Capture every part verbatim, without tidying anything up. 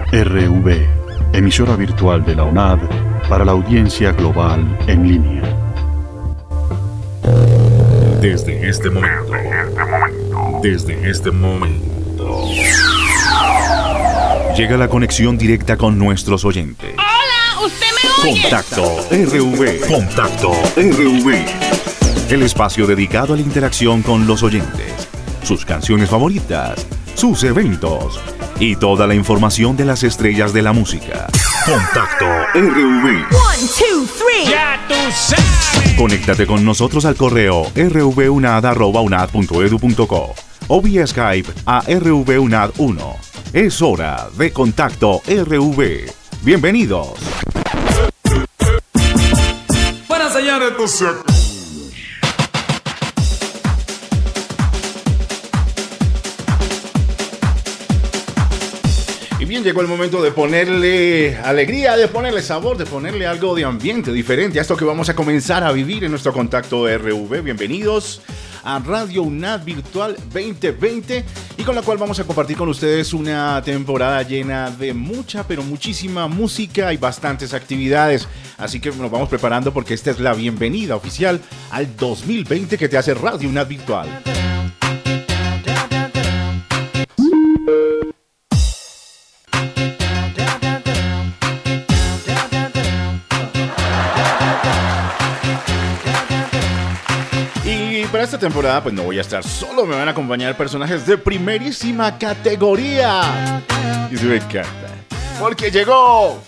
R V, emisora virtual de la UNAD para la audiencia global en línea. Desde este momento, desde este momento, llega la conexión directa con nuestros oyentes. ¡Hola! ¿Usted me oye? Contacto R V. Contacto R V. El espacio dedicado a la interacción con los oyentes, sus canciones favoritas, sus eventos y toda la información de las estrellas de la música. Contacto R V. One, two, three. ¡Ya tú sabes! Conéctate con nosotros al correo r v unad arroba unad punto edu punto co o vía Skype a r v unad uno. Es hora de Contacto R V. Bienvenidos. Bueno, señores, tú sabes. Y bien, llegó el momento de ponerle alegría, de ponerle sabor, de ponerle algo de ambiente diferente a esto que vamos a comenzar a vivir en nuestro Contacto R V. Bienvenidos a Radio UNAD Virtual veinte veinte, y con la cual vamos a compartir con ustedes una temporada llena de mucha, pero muchísima música y bastantes actividades. Así que nos vamos preparando porque esta es la bienvenida oficial al dos mil veinte que te hace Radio UNAD Virtual. Para esta temporada pues no voy a estar solo, me van a acompañar personajes de primerísima categoría. Y eso me encanta, porque llegó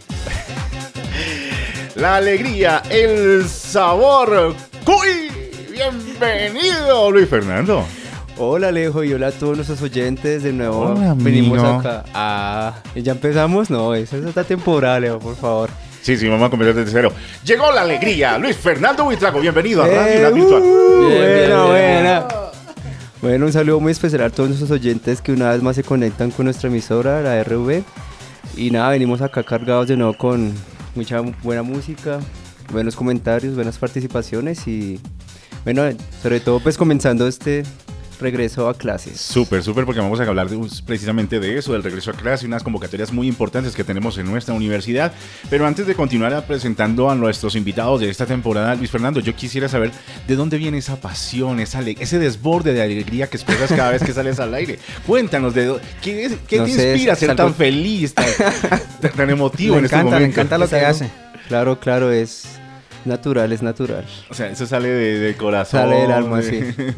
la alegría, el sabor. ¡Cuy! Bienvenido, Luis Fernando. Hola Alejo y hola a todos nuestros oyentes. De nuevo Hola, venimos amigo. acá. Ah, ¿ya empezamos? No, esa es otra temporada, Alejo, por favor. Sí, sí, vamos a comenzar desde cero. Llegó la alegría, Luis Fernando Buitrago, bienvenido a Eh, Radio UNAD Virtual. uh, Bien, buena, bien, bien. buena. Bueno, un saludo muy especial a todos nuestros oyentes que una vez más se conectan con nuestra emisora, la R V. Y nada, venimos acá cargados de nuevo con mucha buena música, buenos comentarios, buenas participaciones y bueno, sobre todo pues comenzando este regreso a clases. Súper, súper, porque vamos a hablar de, precisamente de eso, del regreso a clase, unas convocatorias muy importantes que tenemos en nuestra universidad. Pero antes de continuar presentando a nuestros invitados de esta temporada, Luis Fernando, yo quisiera saber de dónde viene esa pasión, esa ale- ese desborde de alegría que expresas cada vez que sales al aire. Cuéntanos, de do- ¿qué, es- qué No te sé, inspira a es ser algo- tan feliz, tan, tan- tan emotivo Le en encanta, este le momento? encanta lo que hace. Claro, claro, es natural, es natural. O sea, eso sale de, de corazón. Sale del alma, de- sí.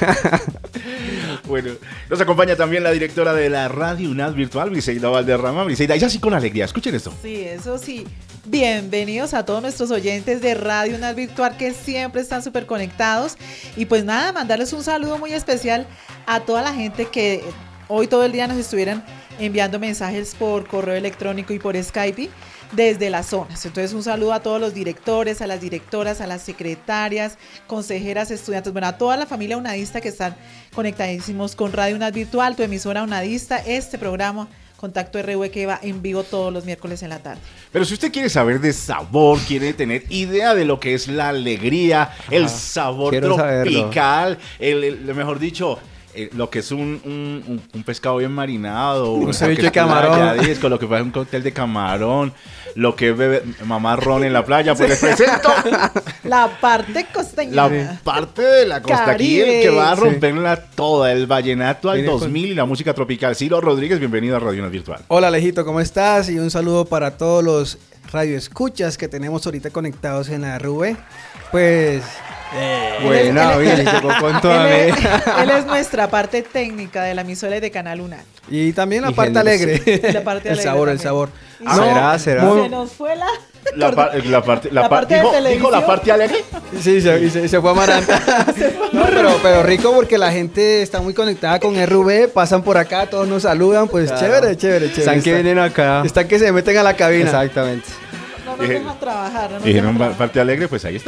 Bueno, nos acompaña también la directora de la Radio UNAD Virtual, Briseida Valderrama. Briseida, ya sí con alegría, escuchen esto. Sí, eso sí. Bienvenidos a todos nuestros oyentes de Radio UNAD Virtual que siempre están súper conectados. Y pues nada, mandarles un saludo muy especial a toda la gente que hoy todo el día nos estuvieran enviando mensajes por correo electrónico y por Skype desde las zonas. Entonces un saludo a todos los directores, a las directoras, a las secretarias, consejeras, estudiantes, bueno, a toda la familia unadista que están conectadísimos con Radio UNAD Virtual, tu emisora unadista, este programa Contacto R V que va en vivo todos los miércoles en la tarde. Pero si usted quiere saber de sabor, quiere tener idea de lo que es la alegría, el sabor quiero tropical, el, el- mejor dicho, eh, lo que es un, un, un- un pescado bien marinado, Un lo ceviche que es de camarón. playa disco, lo que fue un cóctel de camarón, lo que es bebe, mamá ron en la playa, pues les presento La parte costeña. la parte de la costa aquí, el Caribe. que va a Sí. romperla toda, el vallenato al Viene dos con- mil y la música tropical. Ciro Rodríguez, bienvenido a Radio UNAD Virtual. Hola Alejito, ¿cómo estás? Y un saludo para todos los radioescuchas que tenemos ahorita conectados en la R V. Pues, Buena, Él- bien, llegó con toda Él es, media. él es nuestra parte técnica de la emisora de Canal UNAD. y también la Y parte géneros. alegre. La parte el alegre sabor, el también. sabor. Y Ah, ¿será? ¿Será? muy- Se nos fue la... La, par- la parte, la La par- parte de dijo, dijo televisión. la parte alegre. Sí, se, y se, y se fue amaranta. No, pero, pero rico porque la gente está muy conectada con R V, pasan por acá, todos nos saludan, pues Claro. chévere, chévere, chévere. Están que Está- vienen acá. Están que se meten a la cabina. Exactamente. No nos Dije- dejan trabajar. No nos Dijeron dejan pa- trabajar. parte alegre, pues ahí está.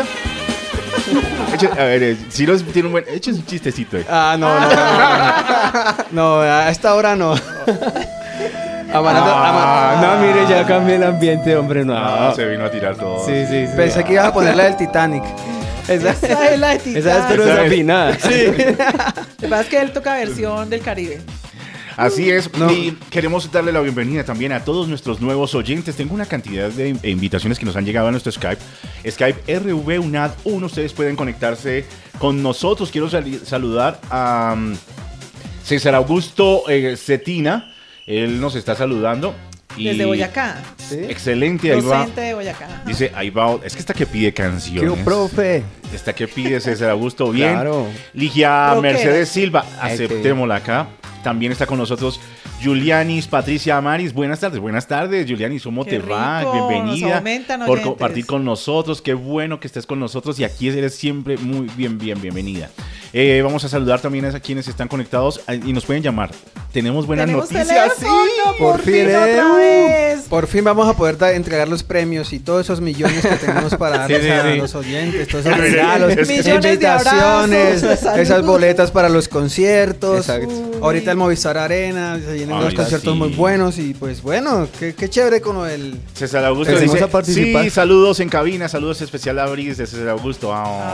Eche- a ver, eh, si no tiene un buen. Eche un chistecito. eh. Ah, no, no, no, no. No, a esta hora no. Amaranta, Ah, no, mire, ya cambié el ambiente, hombre, no. Ah, se vino a tirar todo. Sí, sí, sí. pensé que ibas a poner la del Titanic. Esa, Esa es la de Titanic. esa es pero Esa es- desafinada. Lo que pasa es que él toca versión del Caribe. Así es, No. y queremos darle la bienvenida también a todos nuestros nuevos oyentes. Tengo una cantidad de invitaciones que nos han llegado a nuestro Skype. Skype R V U N A D uno, ustedes pueden conectarse con nosotros. Quiero sal- saludar a um, César Augusto eh, Cetina, él nos está saludando. Y Desde Boyacá. excelente, ahí va. Docente de Boyacá. Dice, ahí va, es que está que pide ¿Qué canciones. hubo, profe? Está que pide César Augusto, bien. Claro. Ligia Rockera. Mercedes Silva, Ay, aceptémosla acá. También está con nosotros Julianis Patricia Amaris. Buenas tardes, buenas tardes, Julianis, ¿cómo Qué te va? rico, Bienvenida nos aumentan por oyentes. compartir con nosotros. Qué bueno que estés con nosotros y aquí eres siempre muy bien, bien, bienvenida. Eh, vamos a saludar también a quienes están conectados eh, y nos pueden llamar. Tenemos buenas Tenemos noticias. teléfono, Sí. por Por fin, fin, otra eh. vez. Por fin vamos a poder da- entregar los premios y todos esos millones que tenemos para darles Sí, sí, a sí. los oyentes, todos esos Millones regalos, de invitaciones, abrazos, de esas salud. boletas para los conciertos. Exacto. Uy. Ahorita el Movistar Arena, se vienen Ay, unos conciertos sí. muy buenos y pues bueno, qué, qué chévere con el... César Augusto Venimos dice, a participar. sí, saludos en cabina, saludos especial a Bris de César Augusto.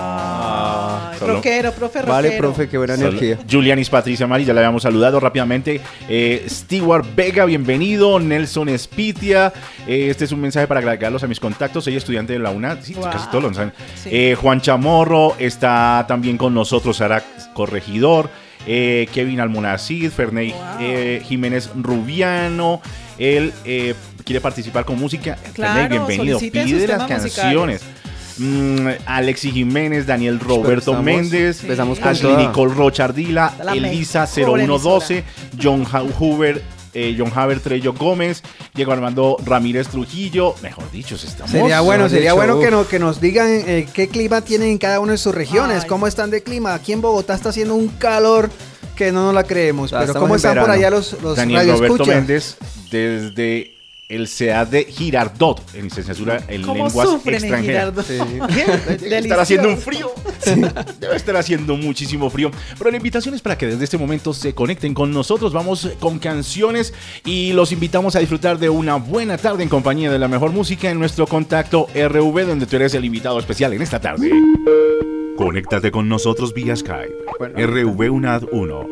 Ah, Ay, solo- rockero, profe, rockero. Vale, profe, qué buena Solo- energía. Julianis Patricia Mari, ya la habíamos saludado rápidamente. Eh, Stewart Vega, bienvenido. Nelson Espitia. Eh, este es un mensaje para agregarlos a mis contactos. Soy estudiante de la U N A D. Sí, Wow. casi todos lo saben. Sí. Eh, Juan Chamorro está también con nosotros. Sara Corregidor. Eh, Kevin Almonacid. Ferney Wow. eh, Jiménez Rubiano. Él eh, quiere participar con música. Claro, Ferney, bienvenido. soliciten Pide sus las temas canciones. Mm, Alexi Jiménez, Daniel Roberto Empezamos- Méndez, empezamos con Ashley toda. Nicole Rochardila, La Elisa mejor cero uno doce, John Ha- Huber, eh, John Haber Trello Gómez, Diego Armando Ramírez Trujillo. Mejor dicho, si estamos. Sería bueno, no, de sería hecho, bueno que, uf. no, que nos digan eh, qué clima tienen en cada una de sus regiones, Ay. cómo están de clima. Aquí en Bogotá está haciendo un calor que no nos la creemos, Ya pero estamos cómo en están por verano. allá los, los Daniel Roberto radioescuchas. Méndez, desde el C E A de Girardot, en licenciatura en ¿Cómo lenguas sufren en extranjeras. Girardot? Debe estar haciendo un frío. Debe estar haciendo muchísimo frío. Pero la invitación es para que desde este momento se conecten con nosotros. Vamos con canciones y los invitamos a disfrutar de una buena tarde en compañía de la mejor música en nuestro contacto R V, donde tú eres el invitado especial en esta tarde. Conéctate con nosotros vía Skype. Bueno. R V U N A D uno.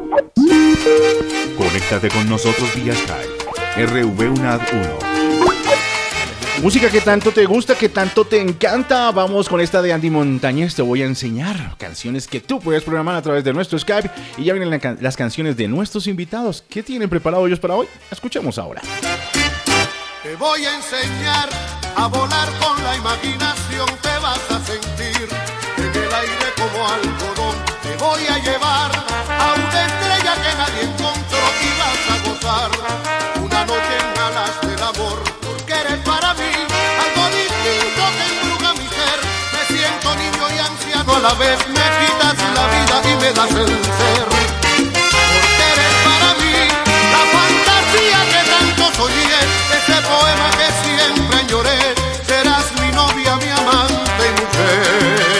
Conéctate con nosotros vía Skype. R V U N A D uno. Música que tanto te gusta, que tanto te encanta. Vamos con esta de Andy Montañez. Te voy a enseñar canciones que tú puedes programar a través de nuestro Skype. Y ya vienen la can- las canciones de nuestros invitados. ¿Qué tienen preparado ellos para hoy? Escuchemos ahora. Te voy a enseñar a volar con la imaginación, te vas a sentir en el aire como algodón. Te voy a llevar a una estrella que nadie encontró y vas a gozar una noche en alas del amor, porque eres para mí algo distinto que embruja mi ser. Me siento niño y anciano a la vez, me quitas la vida y me das el ser. Porque eres para mí la fantasía que tanto soñé, ese poema que siempre añoré. Serás mi novia, mi amante y mujer.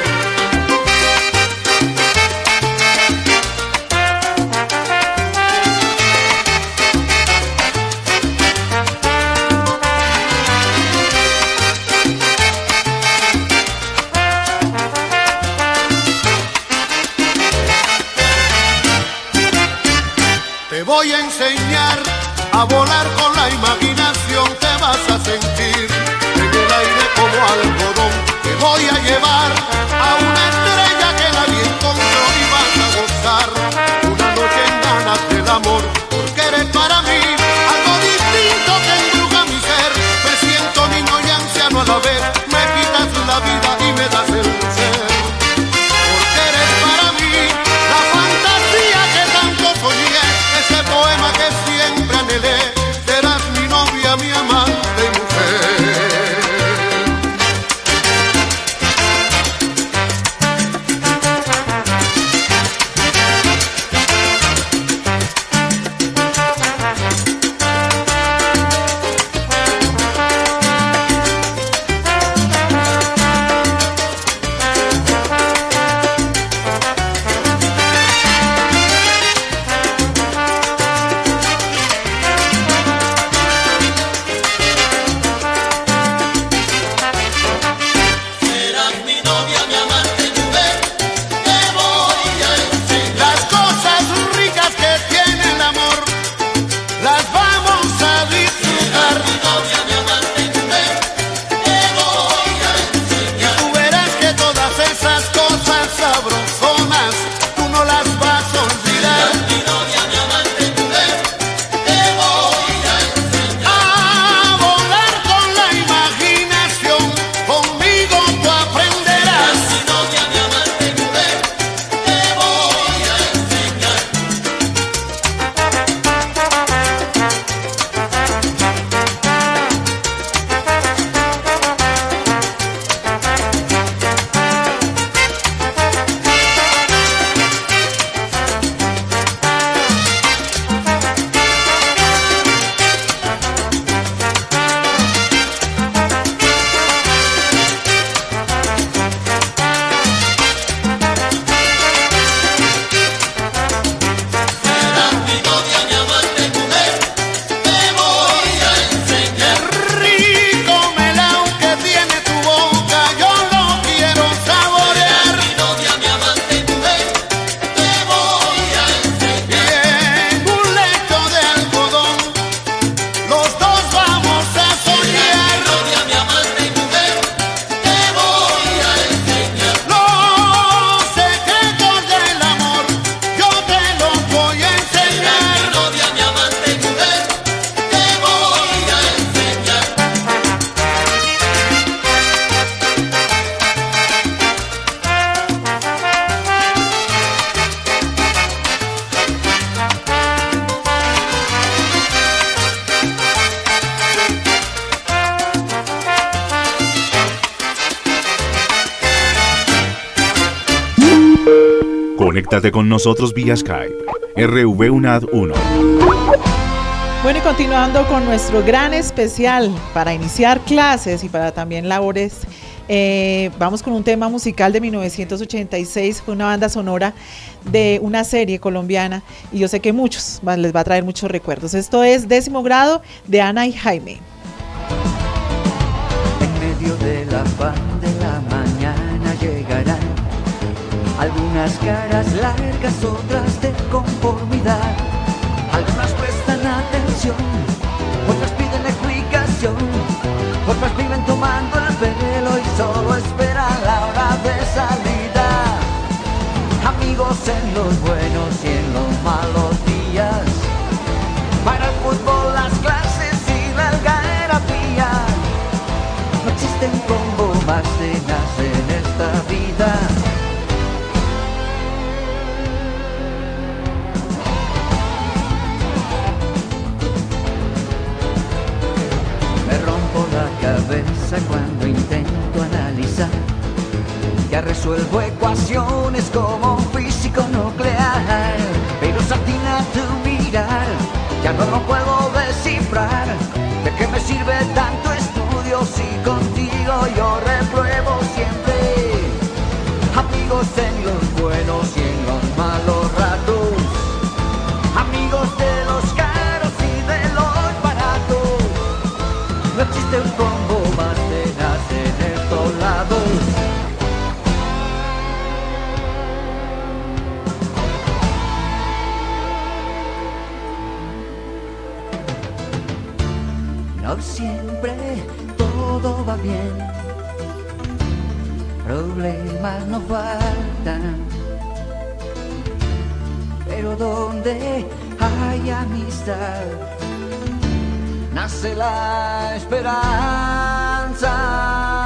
Te voy a enseñar a volar con la imaginación, te vas a sentir en el aire como algodón. Te voy a llevar a una estrella que nadie encontró y vas a gozar una noche en ganas del amor, porque eres para mí algo distinto que embruja mi ser. Me siento niño y anciano a la vez, me quitas la vida y me das el ser. Porque eres para mí la fantasía que tanto soñé, ese poema que siempre anhelé. Serás mi novia, mi amante y mujer. Conéctate con nosotros vía Skype. R V UNAD uno. Bueno, y continuando con nuestro gran especial para iniciar clases y para también labores, eh, vamos con un tema musical de mil novecientos ochenta y seis, fue una banda sonora de una serie colombiana y yo sé que muchos va, les va a traer muchos recuerdos. Esto es Décimo Grado de Ana y Jaime. En medio de la afán de la mañana llegarán algunas caras largas, otras de conformidad. Algunas prestan atención, otras piden explicación, otras viven tomando el pelo y solo esperan la hora de salida. Amigos en los buenos y en los malos días, para el fútbol, las clases y la algarabía. No existe un combo más tenaz en esta vida. Cabeza cuando intento analizar, ya resuelvo ecuaciones como un físico nuclear, pero satina tu mirar, ya no lo puedo descifrar. ¿De qué me sirve tanto estudio si contigo yo repruebo siempre? Amigos en los buenos y en los malos ratos, amigos de los caros y de los baratos. No existe un combo más tenaz en estos lados. No siempre todo va bien, problemas no faltan, pero donde hay amistad nace la esperanza.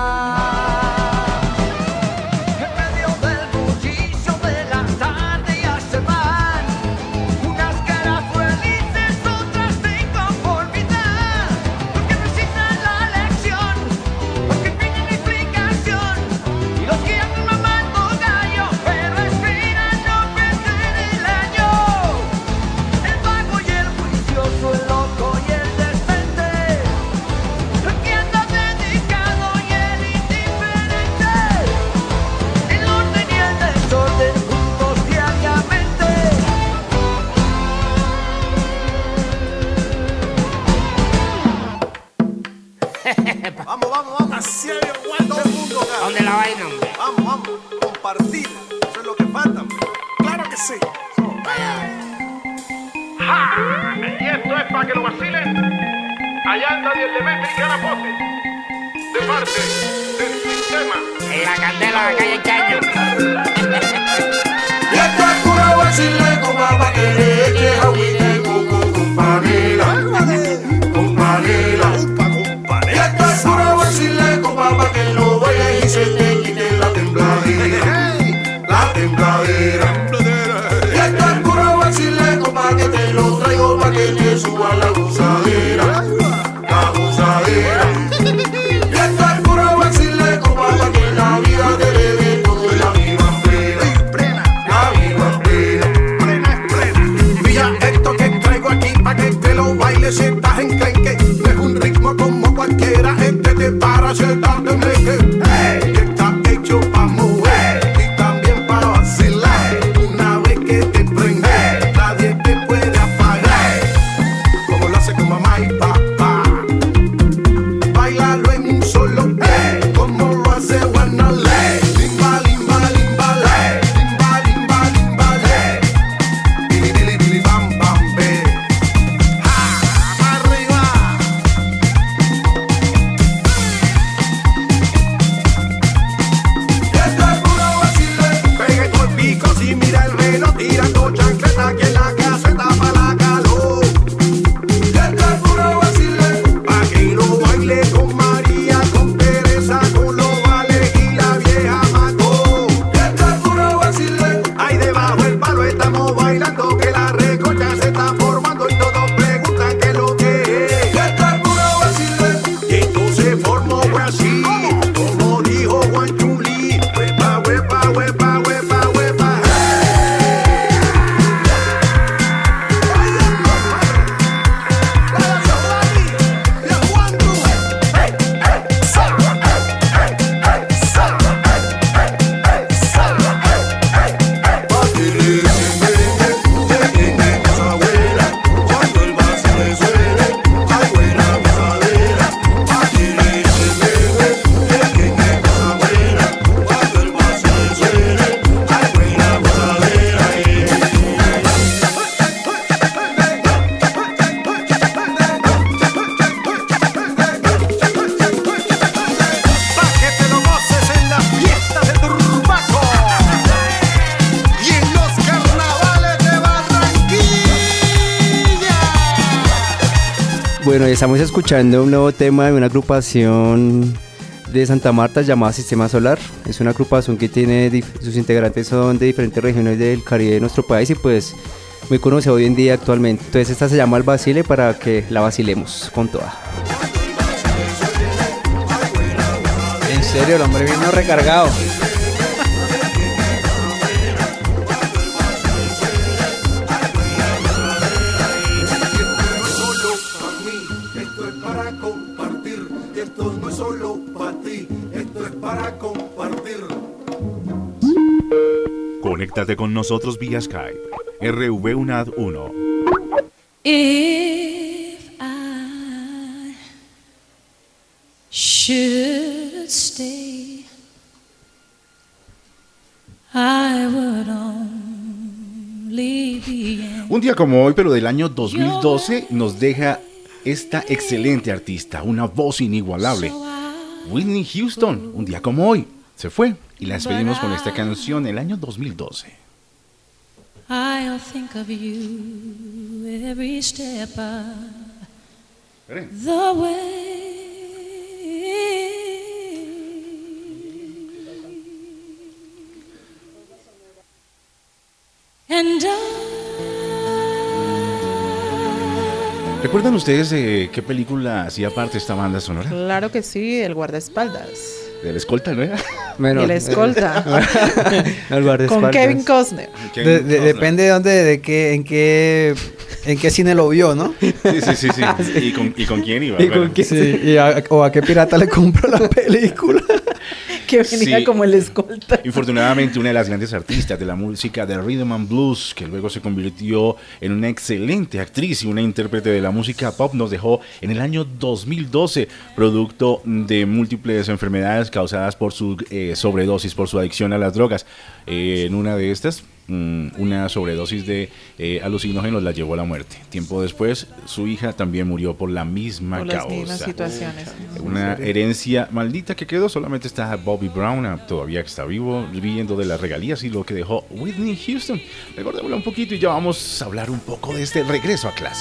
En medio del bullicio de la tarde ya se van unas caras felices, otras de inconformidad, porque necesitan la lección, porque piden explicación, y los que andan mamando gallo, pero esperan no perder el año. El vago y el juicioso, el loco y el Vamos, vamos, vamos. Así hay igual todo el mundo acá. ¿Dónde la vaina, hombre? Vamos, vamos. Compartir. Eso es lo que falta, hombre. Claro que sí. ¡Ja! Y esto es para que lo vacilen. Allá anda Dios le mete y Carapote. De parte del sistema. En la candela de la calle Chaño. Y esto es puro vacile con papá que le eche agüita y coco con panela. Con panela. Y esto es puro vacile con papá que lo vaya y se te quite la tembladera. La tembladera. Y esto es puro vacile con papá que te lo traigo pa' que te suba la gozadera. La gozadera. Y esto es puro vacile con papá que la vida te le dé todo y la viva en plena. La viva en plena. Mira esto que traigo aquí pa' que te lo bailes si estás en crenque. No es un ritmo como cualquiera, gente te para sentarte meque. Hey, está hecho pa' mover y también pa' vacilar. Una vez que te prende, nadie te puede apagar. Como lo hace, como Bueno, estamos escuchando un nuevo tema de una agrupación de Santa Marta llamada Sistema Solar. Es una agrupación que tiene, dif- sus integrantes son de diferentes regiones del Caribe de nuestro país y pues muy conocida hoy en día actualmente. Entonces esta se llama El Vacile para que la vacilemos con toda. En serio, el hombre vino recargado. Conéctate con nosotros vía Skype. R V UNAD uno. If I should stay, I would only be in Un día como hoy, pero del año dos mil doce, nos deja esta excelente artista, una voz inigualable. Whitney Houston, un día como hoy, se fue y la despedimos con esta canción el año dos mil doce. I'll think of you every step of the way. And I ¿Recuerdan ustedes de qué película hacía parte esta banda sonora? Claro que sí, el guardaespaldas. ¿De la escolta, no era? Bueno, el escolta. El guardaespaldas. Con Kevin Costner. Kevin De- de- Costner. depende de dónde, de qué, en qué, en qué cine lo vio, ¿no? Sí, sí, sí, sí. ¿Y con, y con quién iba? ¿Y con Bueno, quién? Sí, y a- o a qué pirata le compró la película. Que venía Sí. como el escolta. Infortunadamente, una de las grandes artistas de la música de Rhythm and Blues, que luego se convirtió en una excelente actriz y una intérprete de la música pop, nos dejó en el año dos mil doce, producto de múltiples enfermedades causadas por su eh, sobredosis, por su adicción a las drogas. Eh, en una de estas, mm, una sobredosis de eh, alucinógenos la llevó a la muerte. Tiempo después, su hija también murió por la misma Por las causa. mismas situaciones. Una herencia maldita que quedó, solamente está Bobby Brown, ah, todavía que está vivo, viviendo de las regalías y lo que dejó Whitney Houston. Recordémoslo un poquito y ya vamos a hablar un poco de este regreso a clase.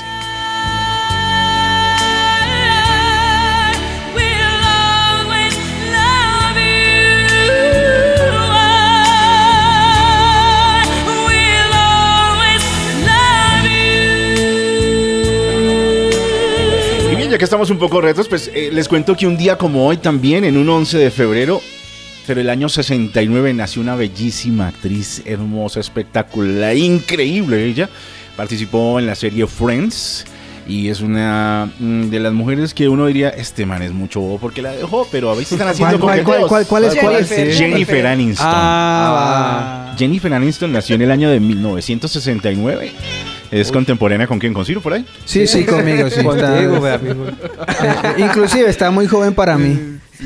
Y bien, ya que estamos un poco retos, pues eh, les cuento que un día como hoy también, en un once de febrero, pero el año sesenta y nueve, nació una bellísima actriz, hermosa, espectacular, increíble ella. Participó en la serie Friends y es una mm, de las mujeres que uno diría, este man es mucho bobo porque la dejó, pero a veces están haciendo ¿Cuál, cuál, coqueteos. cuál, cuál es? ¿Cuál es? Jennifer. Jennifer Aniston. Ah, Jennifer Aniston nació en el año de mil novecientos sesenta y nueve. ¿Es contemporánea con quién? ¿Con Ciro por ahí? sí, sí, conmigo, sí. está- Contigo, ve, amigo. Eh, inclusive está muy joven para mí.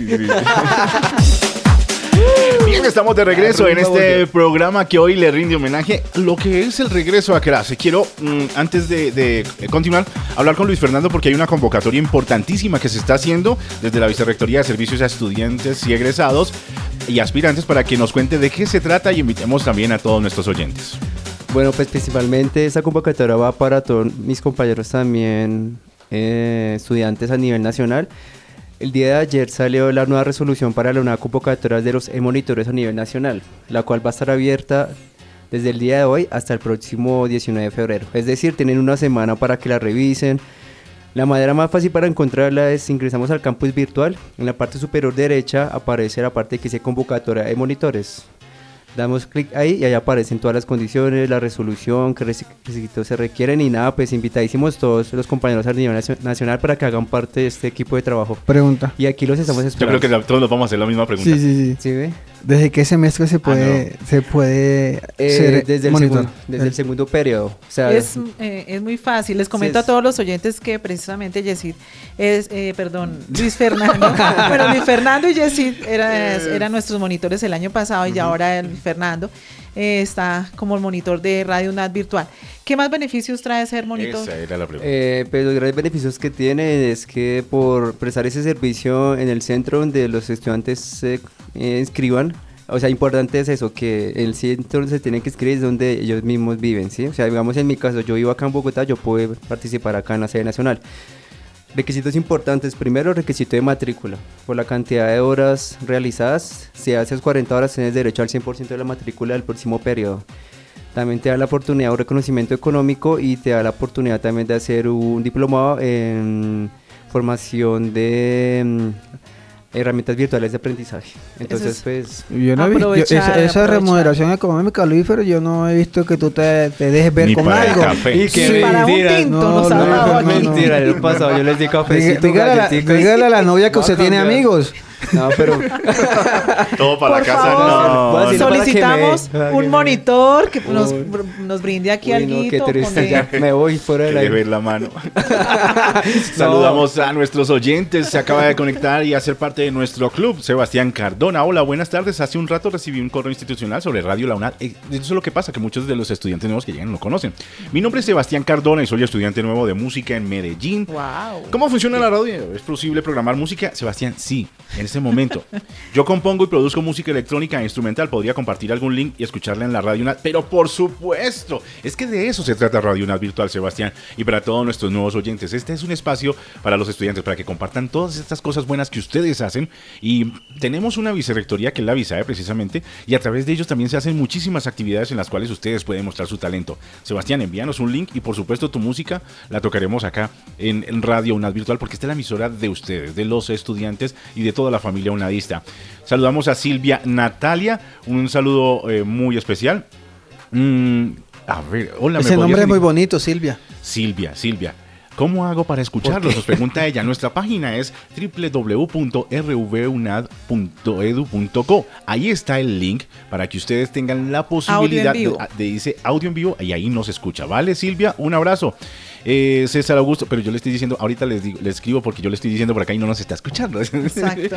Bien, estamos de regreso en este programa que hoy le rinde homenaje a lo que es el regreso a clase. Quiero, mm, antes de, de continuar, hablar con Luis Fernando porque hay una convocatoria importantísima que se está haciendo desde la Vicerrectoría de Servicios a Estudiantes y Egresados y Aspirantes para que nos cuente de qué se trata y invitemos también a todos nuestros oyentes. Bueno, pues principalmente esta convocatoria va para todos mis compañeros también eh, estudiantes a nivel nacional. El día de ayer salió la nueva resolución para la nueva convocatoria de los e-monitores a nivel nacional, la cual va a estar abierta desde el día de hoy hasta el próximo diecinueve de febrero. Es decir, tienen una semana para que la revisen. La manera más fácil para encontrarla es ingresamos al campus virtual. En la parte superior derecha aparece la parte que dice convocatoria de monitores. Damos clic ahí y ahí aparecen todas las condiciones, la resolución, qué requisitos se requieren y nada, pues invitadísimos todos los compañeros a nivel nacio- nacional para que hagan parte de este equipo de trabajo. Pregunta. Y aquí los estamos Yo esperando. creo que la- todos nos vamos a hacer la misma pregunta. Sí, sí, sí. ¿Sí ve? ¿Desde qué semestre se puede, se puede Eh, ser desde el, monitor? segundo, desde el segundo periodo. O sea, Es, eh, es muy fácil. Les comento Sí, es- a todos los oyentes que precisamente Yesid es, eh, perdón, Luis Fernando. Bueno, Luis Fernando y Yesid era- eran nuestros monitores el año pasado y ya ahora el Fernando eh, está como el monitor de Radio UNAD virtual. ¿Qué más beneficios trae ser monitor? Esa era la pregunta. Eh, pues los grandes beneficios que tiene es que por prestar ese servicio en el centro donde los estudiantes se eh, inscriban, o sea, importante es eso, que el centro donde se tienen que inscribir es donde ellos mismos viven, ¿sí? O sea, digamos en mi caso, yo vivo acá en Bogotá, yo puedo participar acá en la sede nacional. Requisitos importantes. Primero, requisito de matrícula. Por la cantidad de horas realizadas, si haces cuarenta horas, tienes derecho al cien por ciento de la matrícula del próximo periodo. También te da la oportunidad de un reconocimiento económico y te da la oportunidad también de hacer un diplomado en formación de um, herramientas virtuales de aprendizaje. Entonces, es, pues... Yo no he visto, yo, esa, esa remuneración económica, Luis, pero yo no he visto que tú te, te dejes ver Ni con para algo. café. Y que Sí, para un mentira, tinto no, nos no, ha dado no, aquí. mentira, el pasado yo les di cafecito, Dígale a la- galletitas. dígale a la novia que Voy a usted tiene cambiar. amigos. No, pero... Todo para Por la casa, favor, no. Voy a decir no. para que Solicitamos me- para que un me- monitor que nos, Uy. nos brinde aquí Uy, algo. no, qué triste, ya me voy fuera del Quiere aire. ver la mano. Saludamos a nuestros oyentes. Se acaba de conectar y hacer parte de nuestro club, Sebastián Cardona. Hola, buenas tardes. Hace un rato recibí un correo institucional sobre Radio La UNAD. Eh, Eso es lo que pasa, que muchos de los estudiantes nuevos que llegan no lo conocen. Mi nombre es Sebastián Cardona y soy estudiante nuevo de música en Medellín. Wow. ¿Cómo funciona la radio? ¿Es posible programar música? Sebastián, sí, en este momento. Yo compongo y produzco música electrónica e instrumental. Podría compartir algún link y escucharla en la Radio UNAD. Pero por supuesto, es que de eso se trata Radio UNAD Virtual, Sebastián. Y para todos nuestros nuevos oyentes, este es un espacio para los estudiantes, para que compartan todas estas cosas buenas que ustedes hacen. Y tenemos una vicerrectoría que es la Visae precisamente. Y a través de ellos también se hacen muchísimas actividades en las cuales ustedes pueden mostrar su talento. Sebastián, envíanos un link y por supuesto tu música la tocaremos acá en, en Radio UNAD Virtual, porque esta es la emisora de ustedes, de los estudiantes y de toda la familia unadista. Saludamos a Silvia Natalia, un saludo eh, muy especial. Mm, a ver, hola. Ese ¿me nombre podrías es muy indicar? bonito, Silvia. Silvia, Silvia. ¿Cómo hago para escucharlos? Nos pregunta ella. Nuestra página es doble u doble u doble u punto r v u n a d punto e d u punto co. Ahí está el link para que ustedes tengan la posibilidad Audio en vivo. de, de ese audio en vivo y ahí nos escucha. ¿Vale, Silvia? Un abrazo. Eh, César Augusto, pero yo le estoy diciendo, ahorita les, digo, les escribo porque yo le estoy diciendo por acá y no nos está escuchando. Exacto.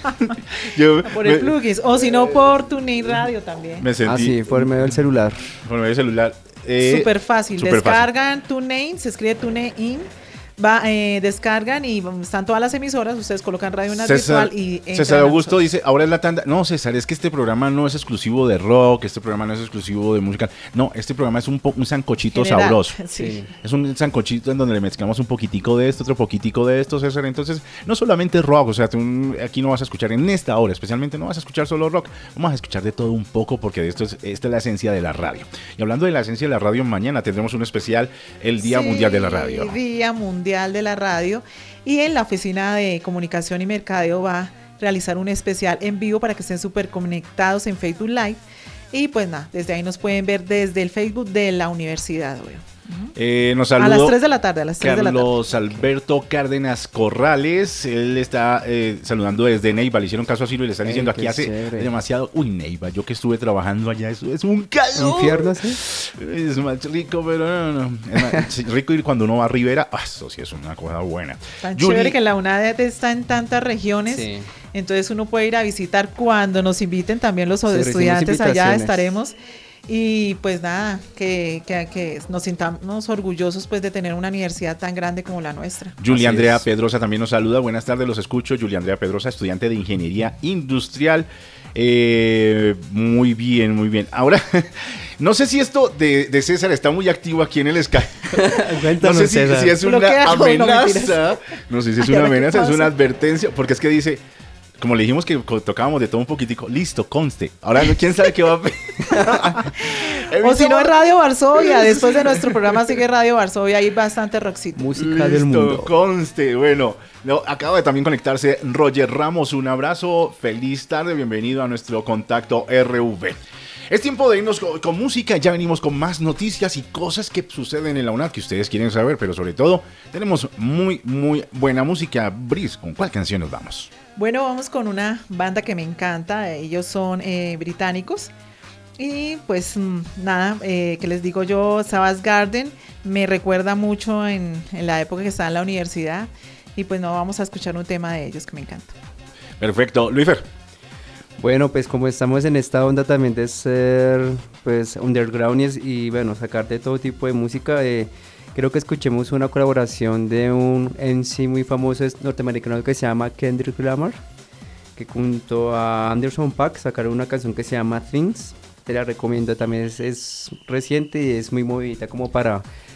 Yo Por el me- plugins. O si no, por TuneIn Radio también. Me sentí Ah, sí, por medio del celular. por medio del celular. Eh, Súper fácil. súper fácil. Descargan TuneIn, se escribe TuneIn. Va, eh, descargan y están todas las emisoras. Ustedes colocan Radio UNAD César, Virtual y entran César a Augusto nosotros. dice, ahora es la tanda. No, César, es que este programa no es exclusivo de rock, este programa no es exclusivo de música. No, este programa es un, po- un sancochito General, sabroso. sí. Es un sancochito en donde le mezclamos un poquitico de esto, otro poquitico de esto, César. Entonces, no solamente rock, o sea, tú aquí no vas a escuchar en esta hora, especialmente no vas a escuchar solo rock. Vamos a escuchar de todo un poco porque de esto es, esta es la esencia de la radio. Y hablando de la esencia de la radio, mañana tendremos un especial, el Día Sí, Mundial de la Radio. Día Mundial de la Radio. Y en la Oficina de Comunicación y Mercadeo va a realizar un especial en vivo para que estén súper conectados en Facebook Live. Y pues nada, desde ahí nos pueden ver desde el Facebook de la universidad, obvio. Eh, nos A saludó las tres de la tarde, a las tres de la tarde. Carlos Alberto Cárdenas Corrales. Él está eh, saludando desde Neiva. Le hicieron caso a Silvio y le están Ey, diciendo qué aquí hace chévere. demasiado. Uy, Neiva, yo que estuve trabajando allá, eso es un calor. ¿Infierno, sí? Es más rico, pero no, no. Es más sí, rico ir cuando uno va a Rivera. Ah, eso sí es una cosa buena. Tan Yuri, chévere que la UNAD está en tantas regiones. Sí. Entonces uno puede ir a visitar cuando nos inviten también los Sí, recibimos estudiantes allá invitaciones. estaremos. Y pues nada, que, que, que nos sintamos orgullosos pues de tener una universidad tan grande como la nuestra. Julia Así Andrea es. Pedrosa también nos saluda. Buenas tardes, los escucho. Julia Andrea Pedrosa, estudiante de Ingeniería Industrial. Eh, muy bien, muy bien. Ahora, no sé si esto de, de César está muy activo aquí en el Sky. No Cuéntanos, sé si, César. si es una Bloqueado, no, amenaza. mentiras. No sé si es Ay, una ahora, ¿qué amenaza, es pasa? una advertencia. Porque es que dice, como le dijimos que co- tocábamos de todo un poquitico, listo, conste. Ahora quién sabe qué va a pe- O si no, en Radio Varsovia, después de nuestro programa sigue Radio Varsovia, hay bastante rockcito. Música del Listo, mundo. conste. Bueno, no, acaba de también conectarse Roger Ramos. Un abrazo, feliz tarde, bienvenido a nuestro contacto R V. Es tiempo de irnos con, con música. Ya venimos con más noticias y cosas que suceden en la UNAD que ustedes quieren saber, pero sobre todo tenemos muy, muy buena música. Brice, ¿con cuál canción nos vamos? Bueno, vamos con una banda que me encanta. Ellos son eh, británicos. Y pues mm, nada, eh, que les digo yo, Savage Garden me recuerda mucho en, en la época que estaba en la universidad. Y pues no, vamos a escuchar un tema de ellos que me encanta. Perfecto, Luifer. Bueno, pues como estamos en esta onda también de ser pues underground y, es- y bueno, sacar de todo tipo de música, eh, creo que escuchemos una colaboración de un M C muy famoso es- norteamericano que se llama Kendrick Lamar, que junto a Anderson .Paak sacaron una canción que se llama Things. Te la recomiendo, también es, es reciente y es muy movidita como para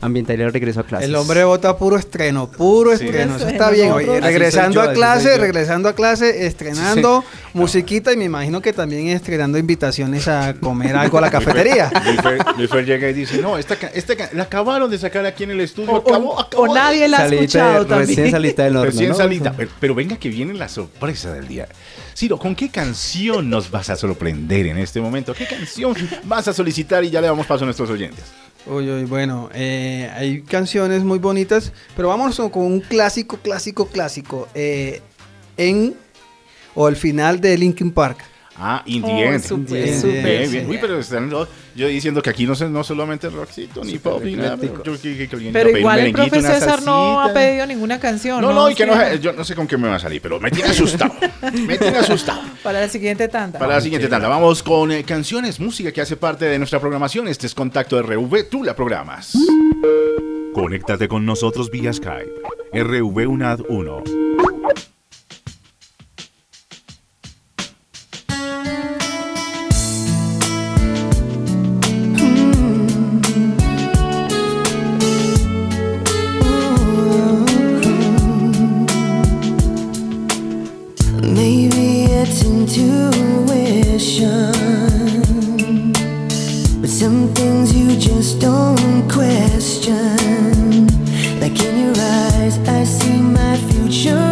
ambiental y regreso a clases. El hombre vota puro estreno, puro Sí. estreno. Eso Estreno, está bien. nosotros- Oye, Así regresando soy yo, a así clase, soy yo. regresando a clase, estrenando musiquita y me imagino que también estrenando invitaciones a comer algo a la cafetería. Luis Fer, Luis Fer llega y dice, no, esta, ca- esta ca- la acabaron de sacar aquí en el estudio. O, acabó, o- acabó o de- nadie la ha Salidita de- escuchado también. recién salita del horno, Recién ¿no? salita. Pero, pero venga que viene la sorpresa del día. Ciro, ¿con qué canción nos vas a sorprender en este momento? ¿Qué canción vas a solicitar y ya le damos paso a nuestros oyentes? Uy, uy, bueno, eh, hay canciones muy bonitas, pero vámonos con un clásico, clásico, clásico. Eh, en o el final de Linkin Park. Ah, In the Oh, End. súper, Bien, súper, bien, bien. sí. Uy, pero están los- yo diciendo que aquí no, se, no solamente rockcito ni pop ni nada. Pero, yo, que- que- que alguien iba a Pero pedir igual un el profe merenguito, una César no ha salsita. pedido ninguna canción. No, no, y que no, Sí. yo no sé con qué me va a salir, pero me tiene asustado. Me tiene asustado. Para la siguiente tanda. Para la siguiente tanda, vamos con eh, canciones, música que hace parte de nuestra programación. Este es Contacto R V, tú la programas. Conéctate con nosotros vía Skype. R V UNAD uno. Maybe it's intuition, but some things you just don't question. Like in your eyes, I see my future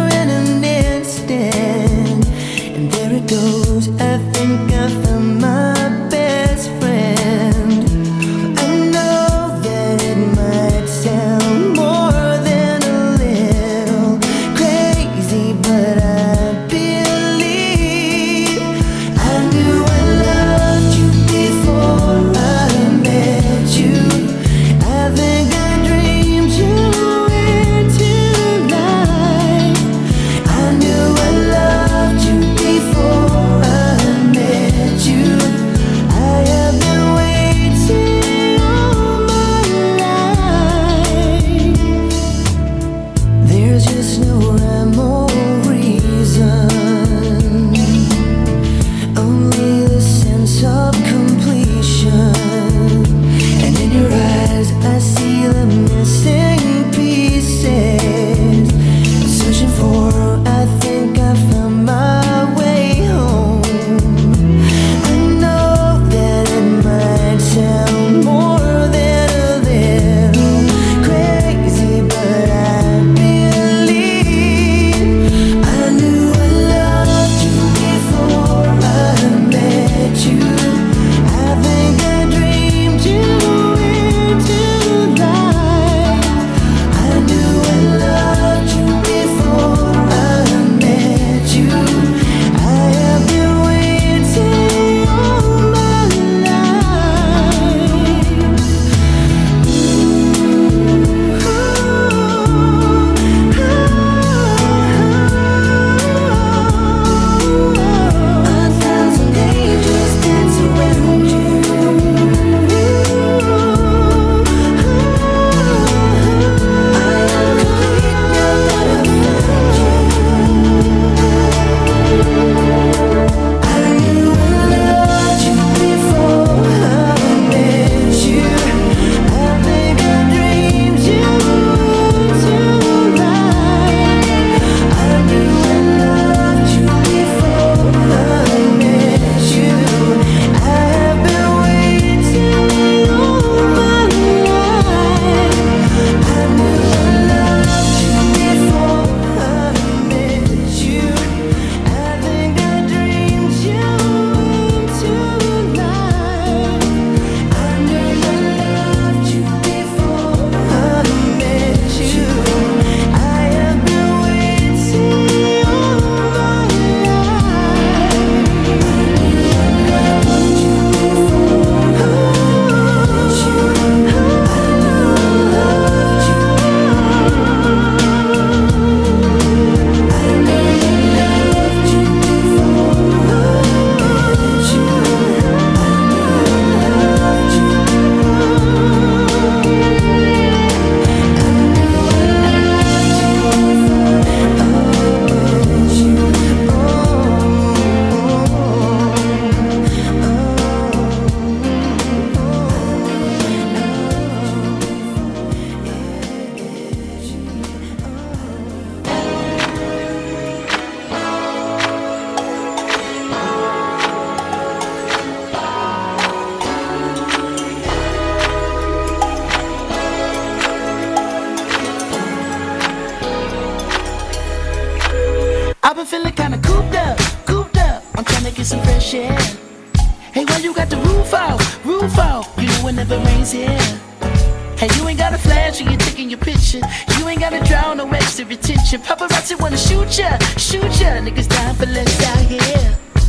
been feeling kinda cooped up, cooped up. I'm trying to get some fresh air. Hey, why you got the roof out, roof out? You know it never rains here. Hey, you ain't got a flash when you're taking your picture. You ain't gotta drown no extra attention. Paparazzi wanna shoot ya, shoot ya. Niggas dying for less out here.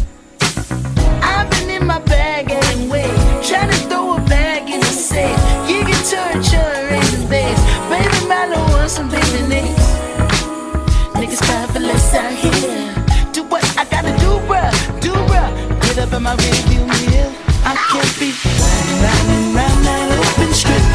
I've been in my bag anyway, trying to throw a bag in the safe. You can turn, turn, raise the bass. Baby, Milo wants some baby names. Niggas crying for less out here. Do what I gotta do, bruh, do bruh. Get up in my rearview mirror. I can't be riding, riding round that open strip.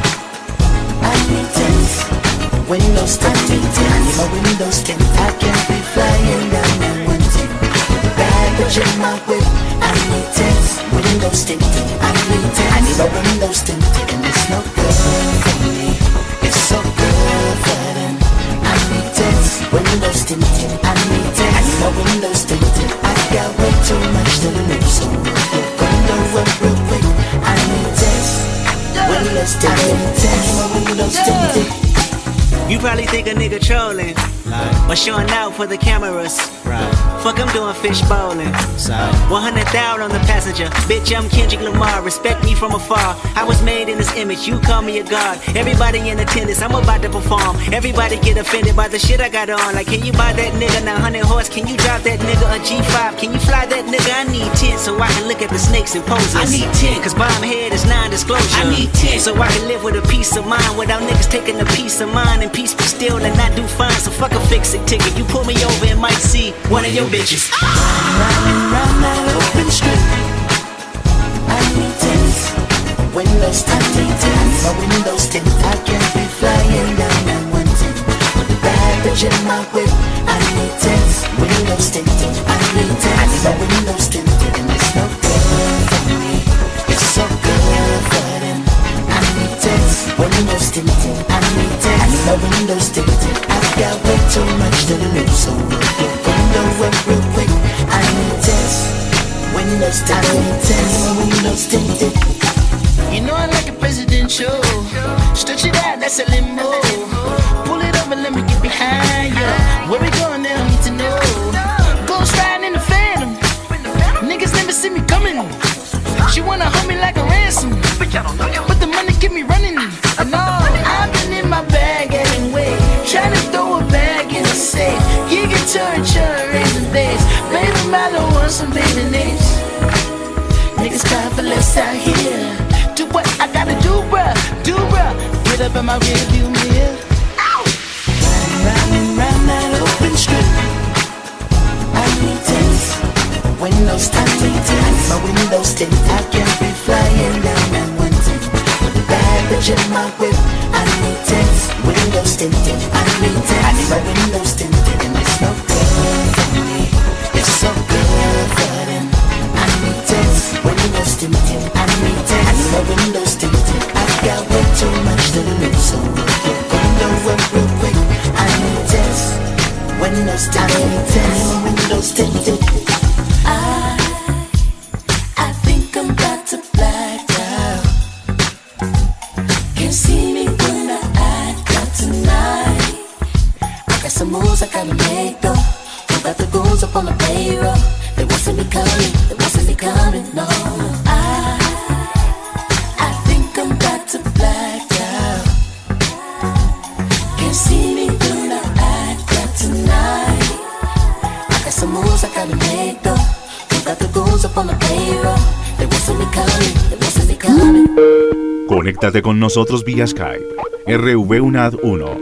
I need tents, windows tint, I need my windows tint. I can't be flying down that one tint. Baggage in my whip, I need tents, windows tint. I need tents, I need my windows tint. And it's no good for me, it's so good for them. I need tents, windows tint. I need tents, I need my windows tint. I got way too much to lose, so we're gonna run real quick. I need tents, windows tint. I need tents, my windows tint. You probably think a nigga trolling, like, or showing out for the cameras. Right. Fuck, I'm doing fish bowling. one hundred thousand on the passenger. Bitch, I'm Kendrick Lamar. Respect me from afar. I was made in this image. You call me a god. Everybody in attendance. I'm about to perform. Everybody get offended by the shit I got on. Like, can you buy that nigga nine hundred horse? Can you drive that nigga a G five? Can you fly that nigga? I need ten so I can look at the snakes and poses. I need ten cause bomb head is non-disclosure. I need ten so I can live with a peace of mind without niggas taking a piece of mine and peace be still and not do fine. So fuck a fix-it ticket. You pull me over and might see one of your bitches. Riding round that open strip. I need tents, windows tinted. I need my windows tinted. I can't be flying down that one tint. With the baggage in my whip. I need tents, windows tinted. I need tents, I need my windows tinted. And it's no good for me, it's so good for them. I need tents, windows tinted. I need tents, I need my windows tinted. I've got way too much to lose, so we're gonna run real quick. I need tents, windows tinted. I need tents, my windows tinted. You know I like a presidential. Stretch it out, that's a limo. Pull it up and let me get behind you. Where we going, they don't need to know. Ghost riding in the Phantom. Niggas never see me coming. She wanna hold me like a ransom, but the money keep me running. And all I've been in my bag anyway, trying to throw a bag in the safe. You can turn, turn, raise the bass. Baby, Milo wants some baby names. Niggas crying for less out here. Do what I gotta do, bruh, do bruh. Get up in my rearview mirror. Riding round and round that open strip. I need tents, windows tinted. I need my windows tinted. I can't be flying down that one tint. With the baggage in my whip. I need tents, windows tinted. I need tents, I need my windows tinted. And it's no good for me, it's so good for them. I need tents, windows tinted. I need tents, I need my windows tinted. I've got way too much to lose, so we're gonna run real quick. I need tents, windows tinted. I need tents, my windows tinted. I, I think I'm about to black out. Can't see me when I act out tonight. I got some moves I gotta make though. Who got the goons up on the payroll? They won't see me coming, they won't see me coming, no. I, I think I'm about to black out. Can't see me when I act out tonight. I got some moves I gotta make though. Who got the goons up on the payroll? They won't see me coming, they won't see me coming. Conéctate con nosotros vía Skype. R V U N A D uno.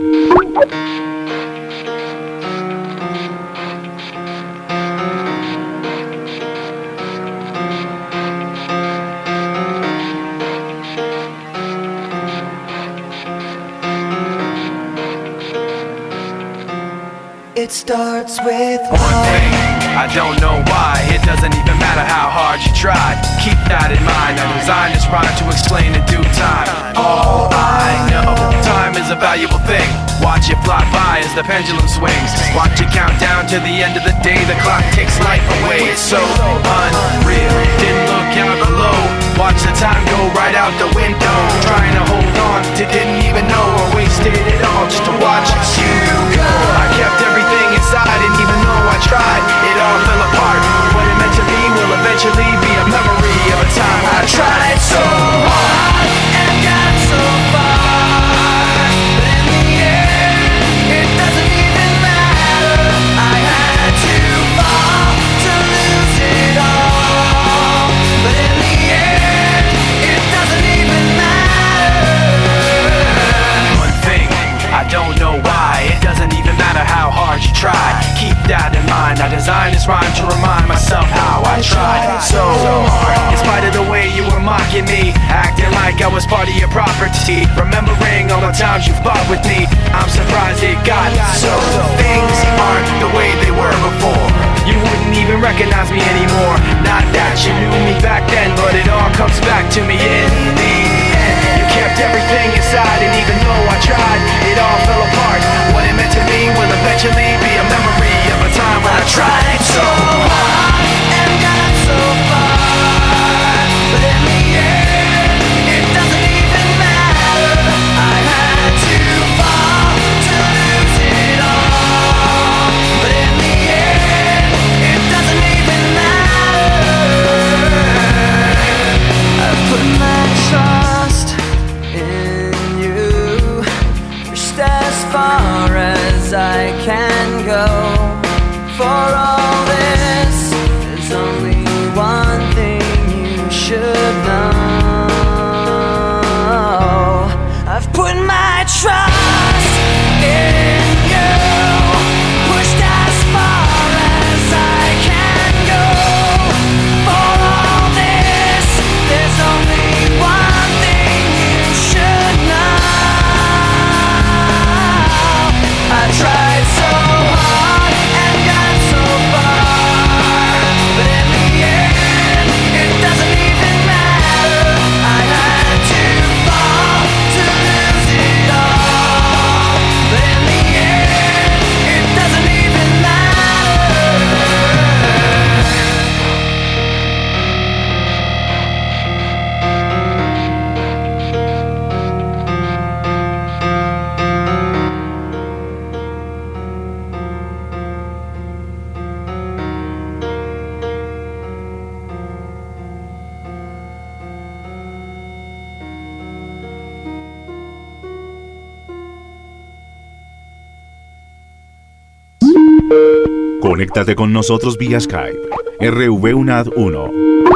It starts with one thing, I don't know why. It doesn't even matter how hard you try. Keep that in mind. I designed this rhyme to explain in due time. All I know, time is a valuable thing. Watch it fly by as the pendulum swings. Watch it count down to the end of the day. The clock takes life away. It's so unreal. Didn't look out below. Watch the time go right out the window. Trying to hold on to didn't even know or wasted it all just to watch you go. I kept everything inside, and even though I tried, designed this rhyme to remind myself how I tried so hard. In spite of the way you were mocking me, acting like I was part of your property, remembering all the times you fought with me, I'm surprised it got so. Things aren't the way they were before. You wouldn't even recognize me anymore. Not that you knew me back then, but it all comes back to me in the end. You kept everything inside, and even though I tried, it all fell apart. What it meant to me will eventually be a memory of a time when I tried so hard and got so far, but in the end, it doesn't even matter. I had to fall to lose it all, but in the end, it doesn't even matter. I put my trust in you, pushed as far as I can go. For all this, there's only one thing you should know. I've put my trust in you, pushed as far as I can go. For all this, there's only one thing you should know. I tried so hard and got so far, but in the end, it doesn't even matter. I had to fall to lose it all, but in the end, it doesn't even matter. Conéctate con nosotros vía Skype. R V U N A D uno.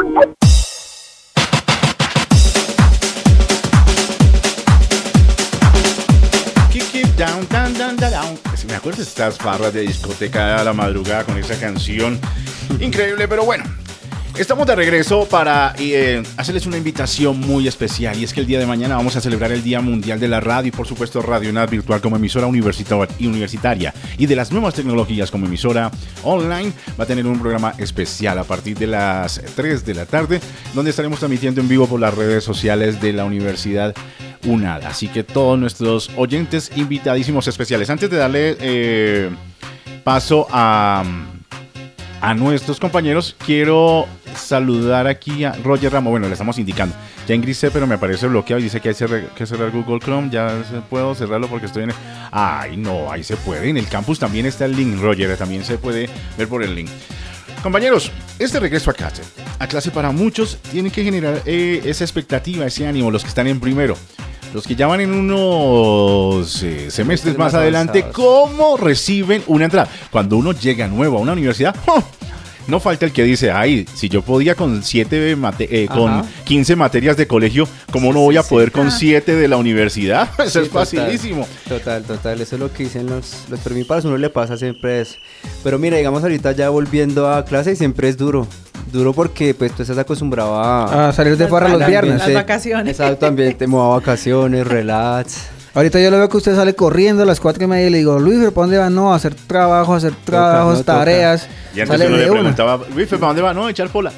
Keep, keep down, down, down, down, down. Me acuerdo de estas barras de discoteca a la madrugada con esa canción. Increíble, pero bueno. Estamos de regreso para eh, hacerles una invitación muy especial, y es que el día de mañana vamos a celebrar el Día Mundial de la Radio y por supuesto Radio N A D Virtual como emisora universitaria y de las nuevas tecnologías como emisora online. Va a tener un programa especial a partir de las tres de la tarde, donde estaremos transmitiendo en vivo por las redes sociales de la Universidad U N A D. Así que todos nuestros oyentes invitadísimos especiales. Antes de darle eh, paso a... a nuestros compañeros, quiero saludar aquí a Roger Ramos. Bueno, le estamos indicando. Ya ingresé, pero me aparece bloqueado y dice que hay que cerrar Google Chrome. Ya puedo cerrarlo porque estoy en... Ay, no, ahí se puede. En el campus también está el link, Roger. También se puede ver por el link. Compañeros, este regreso a clase, a clase para muchos, tiene que generar eh, esa expectativa, ese ánimo, los que están en primero. Los que ya van en unos eh, semestres más, más adelante, ¿cómo reciben una entrada? Cuando uno llega nuevo a una universidad, ¡oh! No falta el que dice, ay, si yo podía con siete mate eh, con quince materias de colegio, ¿cómo no voy a poder sí. con siete de la universidad? Eso sí, es facilísimo. Total, total, eso es lo que dicen los, los permiparos, uno le pasa siempre eso. Pero mira, digamos ahorita ya volviendo a clase, siempre es duro. Duro porque pues tú estás acostumbrado a... A salir de farra los viernes. Las vacaciones. Exacto, también te muevo a vacaciones, relax. Ahorita yo le veo que usted sale corriendo a las cuatro y media y le digo, Luis, ¿para dónde va? No, a hacer trabajo, a hacer trabajos, toca, no, tareas. Toca. Y antes uno le preguntaba, Luis, ¿para dónde va? No, a echar pola.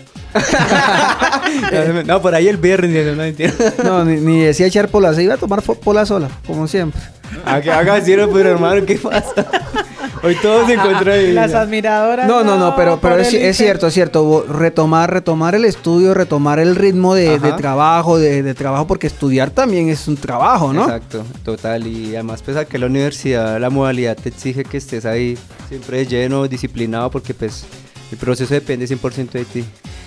No, por ahí el viernes, no entiendo. No, ni, ni decía echar pola, se iba a tomar pola sola, como siempre. ¿A qué haga cierto, pero hermano, qué pasa? Hoy todos se encuentran ahí. Las admiradoras. No, no, no, pero, pero es, es cierto, es cierto. Retomar, retomar el estudio, retomar el ritmo de, de trabajo, de, de trabajo, porque estudiar también es un trabajo, ¿no? Exacto, total. Y además, pues aquí en la universidad, la modalidad te exige que estés ahí siempre lleno, disciplinado, porque pues el proceso depende cien por ciento de ti.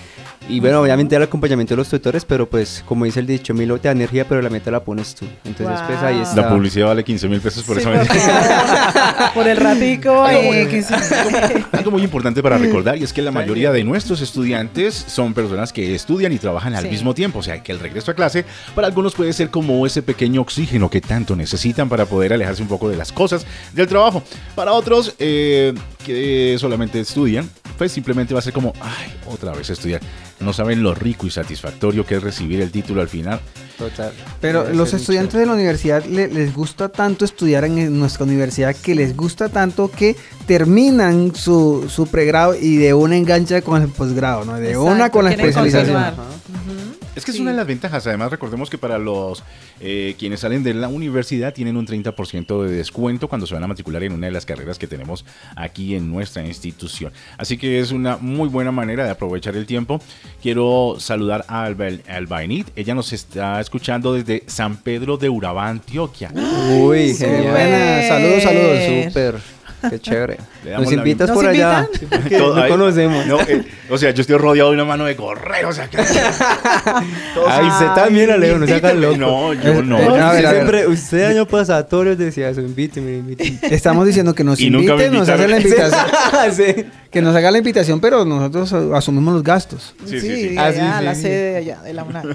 Y bueno, obviamente el acompañamiento de los tutores, pero pues como dice el dicho, Milo te da energía, pero la meta la pones tú. Entonces Wow. pues ahí está. La publicidad vale quince mil pesos por Sí, esa por, vez. por el ratico. eh, que sí. Algo muy importante para recordar, y es que la mayoría de nuestros estudiantes son personas que estudian y trabajan al Sí. mismo tiempo, o sea que el regreso a clase para algunos puede ser como ese pequeño oxígeno que tanto necesitan para poder alejarse un poco de las cosas del trabajo. Para otros eh, que solamente estudian, pues simplemente va a ser como, ay, otra vez estudiar. No saben lo rico y satisfactorio que es recibir el título al final. Total. Pero Debe los ser estudiantes de la universidad le- les gusta tanto estudiar en nuestra universidad, que les gusta tanto que terminan su, su pregrado y de una engancha con el posgrado, ¿no? De Exacto, una con la quieren especialización. continuar. Es que es Sí. una de las ventajas. Además, recordemos que para los eh, quienes salen de la universidad tienen un treinta por ciento de descuento cuando se van a matricular en una de las carreras que tenemos aquí en nuestra institución. Así que es una muy buena manera de aprovechar el tiempo. Quiero saludar a Alba, Alba Enid. Ella nos está escuchando desde San Pedro de Urabá, Antioquia. Uy, Súper. genial. Buena, saludos, saludos. Súper. Qué chévere. Le damos Nos la invitas ¿Nos por allá. invitan? Sí, porque Todo- no ay, conocemos. no, eh, o sea, yo estoy rodeado de una mano de gorreros acá. Todos- Ay, usted también, Alejo, no se haga loco. No, yo no. Eh, a ver, Usted a ver. siempre, usted año pasado decía eso, invíteme, invíteme. Estamos diciendo que nos Y nunca me inviten, nos invitaron. hacen la invitación. Sí. Que nos haga la invitación, pero nosotros eh, asumimos los gastos. Sí, Sí, sí, sí. Ah, allá, sí, sí, la sí. sede de allá, de la UNAM.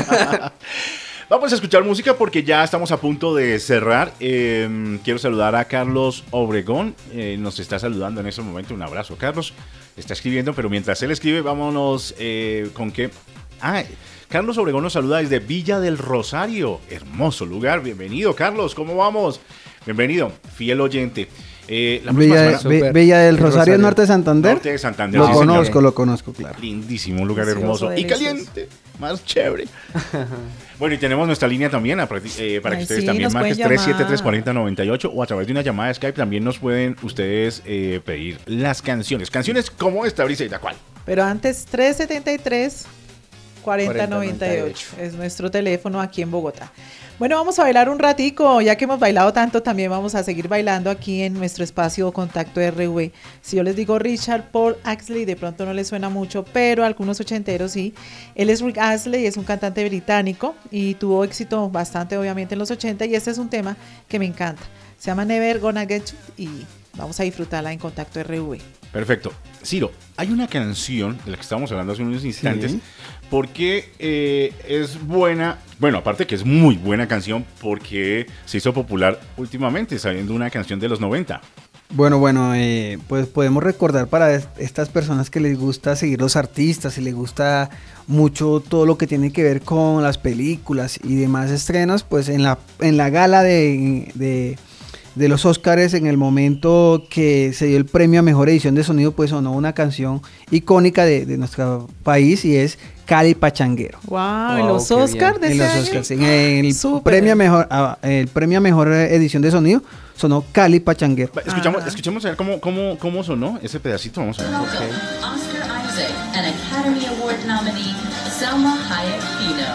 Vamos a escuchar música porque ya estamos a punto de cerrar. Eh, quiero saludar a Carlos Obregón. Eh, nos está saludando en este momento. Un abrazo, Carlos. Está escribiendo, pero mientras él escribe, vámonos eh, con qué. Ah, Carlos Obregón nos saluda desde Villa del Rosario. Hermoso lugar. Bienvenido, Carlos. ¿Cómo vamos? Bienvenido, fiel oyente. Eh, la próxima Bella, semana- Be- Bella del El Rosario, Rosario. Norte de Santander. Norte de Santander. Lo sí, señor. conozco, lo conozco, claro. Lindísimo, un lugar Delicioso, hermoso y delicioso. caliente, más chévere. Bueno, y tenemos nuestra línea también a practi- eh, para Ay, que ustedes sí, también nos marquen pueden tres siete tres, llamar. cuatro cero nueve ocho o a través de una llamada de Skype también nos pueden ustedes eh, pedir las canciones. Canciones como esta, Briseida, ¿cuál? Pero antes, tres setenta y tres, cuarenta noventa y ocho es nuestro teléfono aquí en Bogotá. Bueno, vamos a bailar un ratico, ya que hemos bailado tanto, también vamos a seguir bailando aquí en nuestro espacio Contacto R V. Si yo les digo Richard Paul Astley, de pronto no les suena mucho, pero a algunos ochenteros sí. Él es Rick Astley, es un cantante británico y tuvo éxito bastante obviamente en los ochenta, y este es un tema que me encanta. Se llama Never Gonna Get You y vamos a disfrutarla en Contacto R V. Perfecto. Ciro, hay una canción de la que estábamos hablando hace unos instantes, Sí. porque eh, es buena, bueno, aparte que es muy buena canción, porque se hizo popular últimamente, sabiendo una canción de los noventa. Bueno, bueno, eh, pues podemos recordar para est- estas personas que les gusta seguir los artistas y les gusta mucho todo lo que tiene que ver con las películas y demás estrenos, pues en la, en la gala de, de, de los Óscares, en el momento que se dio el premio a Mejor Edición de Sonido, pues sonó una canción icónica de, de nuestro país y es Cali Pachanguero. Wow, en Wow, los qué Oscars de En ese los año. Oscars, en el Súper. premio a mejor, a- el premio a Mejor Edición de Sonido sonó Cali Pachanguero. Va, Escuchamos, Ajá. escuchemos a ver cómo, cómo, cómo sonó ese pedacito, vamos a ver. Welcome, Oscar Isaac and Academy Award nominee Salma Hayek Pino.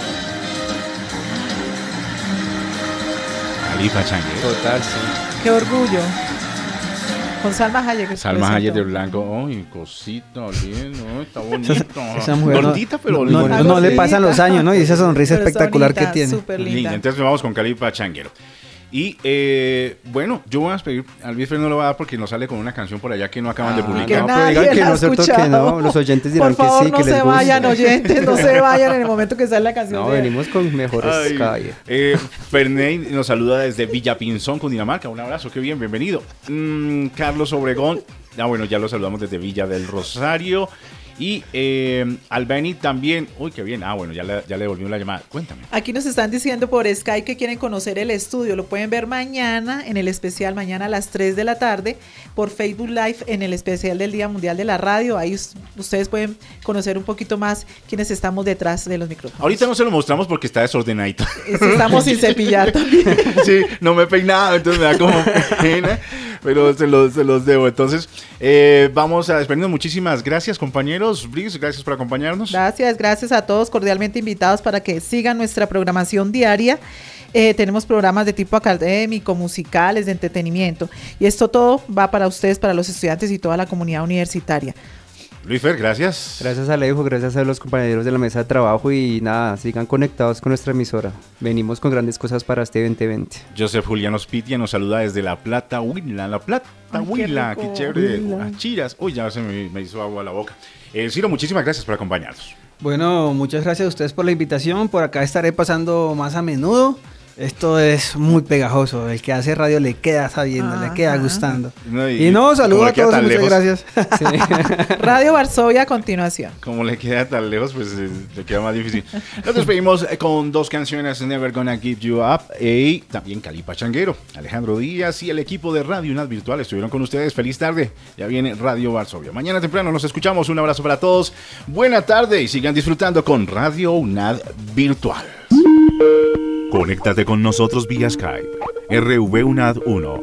Cali Pachanguero. Total, sí. Qué orgullo. Con Salma Hayek. Salma presentó. Hayek de blanco, ay, cosita, bien, ¿no? Está bonito. Esa, esa mujer no- Gordita, pero no, no, linda. no le pasan los años, ¿no? Y esa sonrisa Pero es espectacular bonita, que tiene. súper linda. Linda. Entonces vamos con Cali Pachanguero. Y eh, bueno, yo voy a pedir, al Bisfer no lo voy a dar porque nos sale con una canción por allá que no acaban de Ah, publicar. Que no, pero nadie digan que la ha no, cierto que escuchado. no, los oyentes dirán Por favor, que sí, no que les se gusta. vayan, oyentes, no se vayan en el momento que sale la canción. No, de- venimos con mejores Ay, calles. eh, Ferney nos saluda desde Villapinzón, Cundinamarca. Un abrazo, qué bien, bienvenido. Mm, Carlos Obregón, ah, bueno, ya lo saludamos desde Villa del Rosario. Y eh, Albany también, uy, qué bien. Ah, bueno, ya le, ya le devolvimos la llamada. Cuéntame. Aquí nos están diciendo por Skype que quieren conocer el estudio. Lo pueden ver mañana en el especial, mañana a las tres de la tarde, por Facebook Live en el especial del Día Mundial de la Radio. Ahí us- ustedes pueden conocer un poquito más quienes estamos detrás de los micrófonos. Ahorita no se lo mostramos porque está desordenadito. Y si estamos sin cepillar también. Sí, no me he peinado, entonces me da como pena, pero se los, se los debo. Entonces, eh, vamos a despedirnos. Muchísimas gracias, compañeros. Brice, gracias por acompañarnos. Gracias, gracias a todos, cordialmente invitados para que sigan nuestra programación diaria. Eh, tenemos programas de tipo académico, musicales, de entretenimiento. Y esto todo va para ustedes, para los estudiantes y toda la comunidad universitaria. Luis Fer, gracias. Gracias a Alejo, gracias a los compañeros de la mesa de trabajo y nada, sigan conectados con nuestra emisora. Venimos con grandes cosas para este veinte veinte. Joseph Juliano Spitia nos saluda desde La Plata, Huila. La Plata, Ay, Huila, qué, qué chévere. Huila. Chiras. Uy, ya se me, me hizo agua a la boca. Eh, Ciro, muchísimas gracias por acompañarnos. Bueno, muchas gracias a ustedes por la invitación. Por acá estaré pasando más a menudo. Esto es muy pegajoso. El que hace radio le queda sabiendo, ah, le queda gustando. No, y, y no, saludos a todos y muchas lejos. Gracias. Sí. Radio Varsovia a continuación. Como le queda tan lejos, pues eh, le queda más difícil. Nos despedimos con dos canciones, Never Gonna Give You Up y también Cali Pachanguero. Alejandro Díaz y el equipo de Radio UNAD Virtual estuvieron con ustedes. Feliz tarde. Ya viene Radio Varsovia. Mañana temprano nos escuchamos. Un abrazo para todos. Buena tarde y sigan disfrutando con Radio UNAD Virtual. Conéctate con nosotros vía Skype. R V UNAD uno.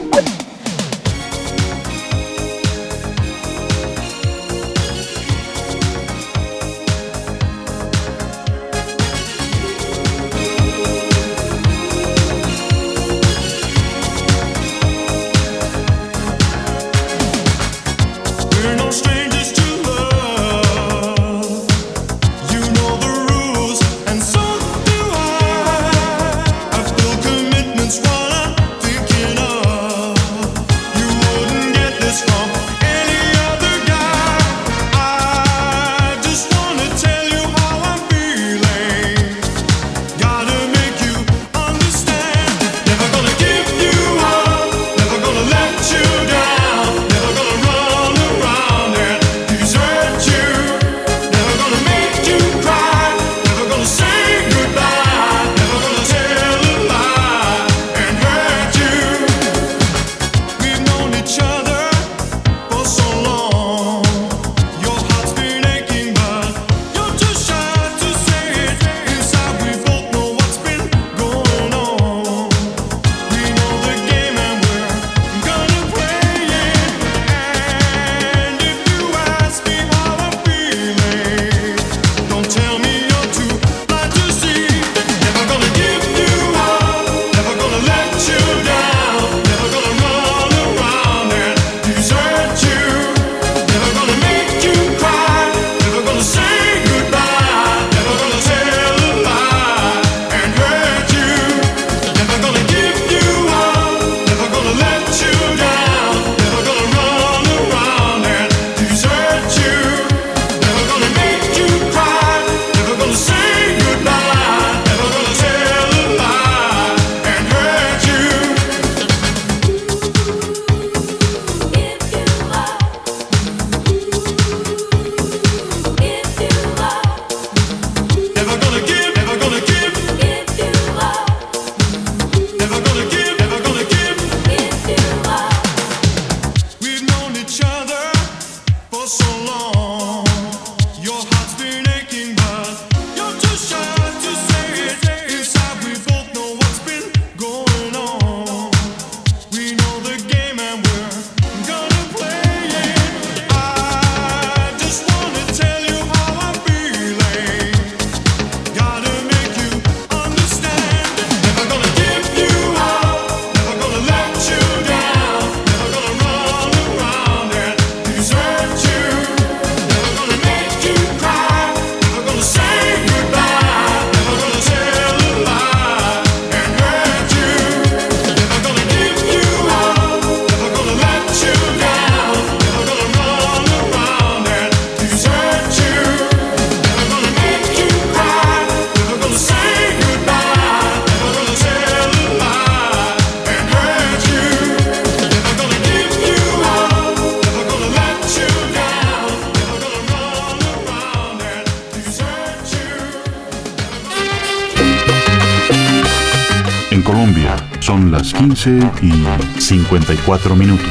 Son las quince y cincuenta y cuatro minutos.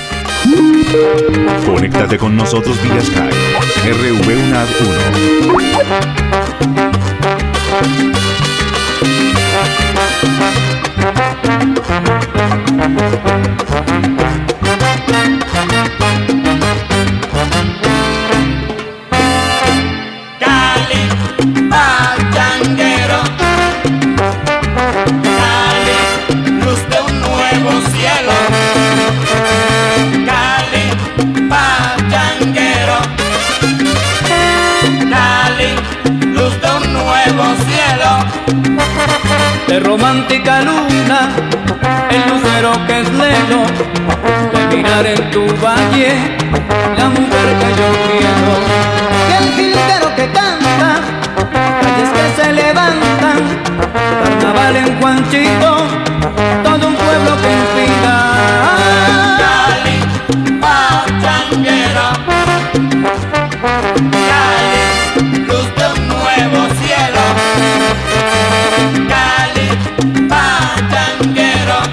Conéctate con nosotros vía Skype. R V UNAD Cali, pachanguero. Cielo, Cali, pachanguero. romántica luna, el lucero que es lelo, de mirar en tu valle la mujer que yo quiero. Y el jilguero que canta, calles que se levantan, carnaval en Juanchito, todo un pueblo que inspira. Cali, pachanguero, Cali, luz de un nuevo cielo. Cali, pachanguero,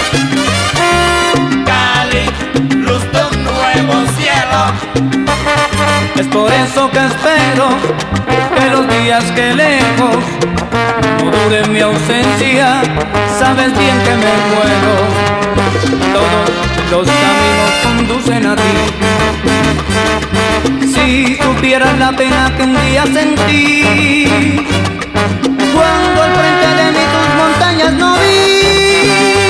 Cali, luz de un nuevo cielo. Es por eso que espero que los días que lejos no dure mi ausencia. Sabes bien que me muero, todos los caminos conducen a ti. Si supieras la pena que un día sentí cuando al frente de mí tus montañas no vi.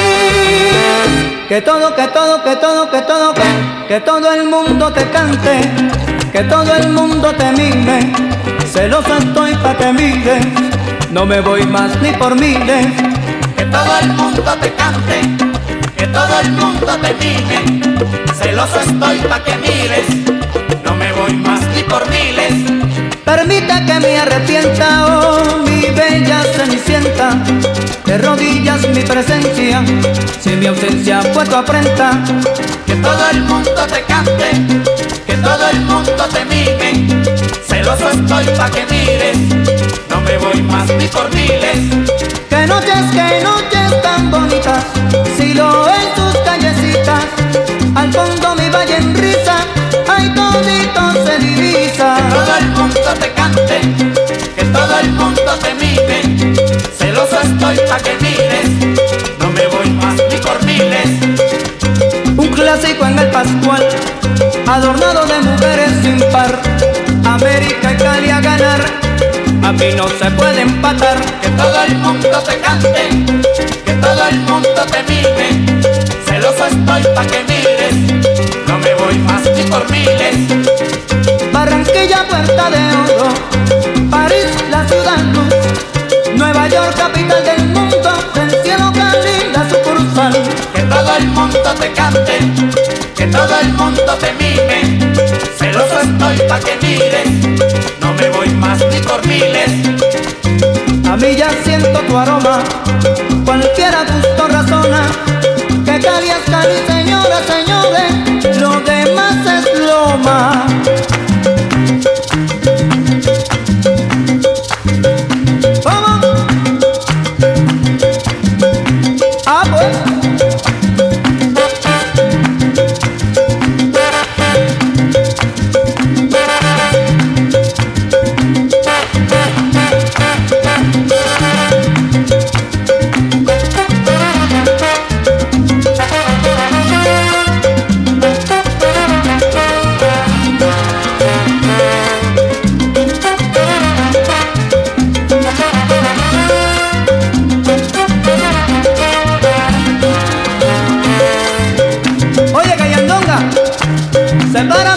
Que todo, que todo, que todo, que todo, que, que todo el mundo te cante, que todo el mundo te mime. Celoso estoy pa' que mires, no me voy más ni por miles. Que todo el mundo te cante, que todo el mundo te mime. Celoso estoy pa' que mires, no me voy más ni por miles. Permita que me arrepienta, oh mi bella cenicienta. De rodillas mi presencia, si mi ausencia fue tu afrenta. Que todo el mundo te cante, que todo el mundo te mime. Celoso estoy pa' que mires, no me voy más ni por miles. Que noches, que noches tan bonitas, si lo en tus callecitas, al fondo mi valle en risa, ay todito se divisa. Que todo el mundo te cante, que todo el mundo te mime. Celoso estoy pa' que mires, no me voy más ni por miles. Un clásico en el Pascual, adornado de mujeres sin par. América y Cali a ganar, a mí no se puede empatar. Que todo el mundo te cante, que todo el mundo te mime. Celoso estoy pa' que mires, no me voy más ni por miles. Barranquilla, Puerta de Oro, París, la ciudad luz, Nueva York, capital del mundo, del cielo Cali, la sucursal. Que todo el mundo te cante, que todo el mundo te mime. Celoso estoy pa' que mires, no me voy más ni por miles. A mí ya siento tu aroma, cualquiera gusto razona, que Cali es Cali, señoras, señores, lo demás es loma. ¿Cómo? Ah, pues. Separa